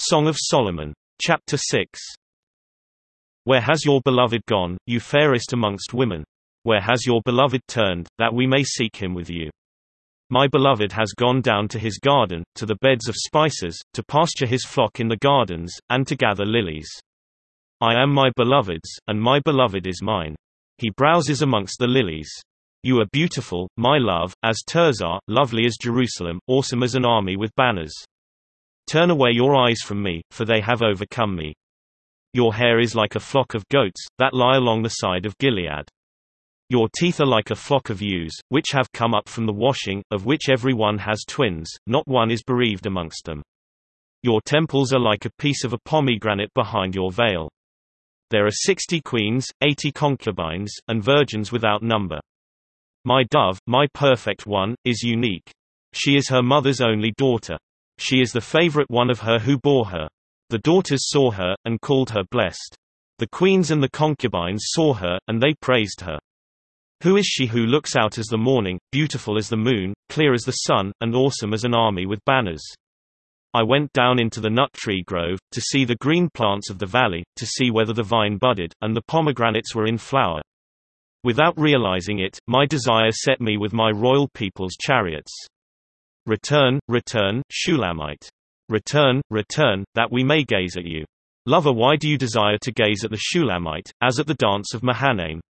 Song of Solomon. Chapter 6. Where has your beloved gone, you fairest amongst women? Where has your beloved turned, that we may seek him with you? My beloved has gone down to his garden, to the beds of spices, to pasture his flock in the gardens, and to gather lilies. I am my beloved's, and my beloved is mine. He browses amongst the lilies. You are beautiful, my love, as Tirzah, lovely as Jerusalem, awesome as an army with banners. Turn away your eyes from me, for they have overcome me. Your hair is like a flock of goats, that lie along the side of Gilead. Your teeth are like a flock of ewes, which have come up from the washing, of which every one has twins, not one is bereaved amongst them. Your temples are like a piece of a pomegranate behind your veil. There are 60 queens, 80 concubines, and virgins without number. My dove, my perfect one, is unique. She is her mother's only daughter. She is the favorite one of her who bore her. The daughters saw her, and called her blessed. The queens and the concubines saw her, and they praised her. Who is she who looks out as the morning, beautiful as the moon, clear as the sun, and awesome as an army with banners? I went down into the nut tree grove, to see the green plants of the valley, to see whether the vine budded, and the pomegranates were in flower. Without realizing it, my desire set me with my royal people's chariots. Return, return, Shulamite. Return, return, that we may gaze at you. Lover, why do you desire to gaze at the Shulamite, as at the dance of Mahanaim?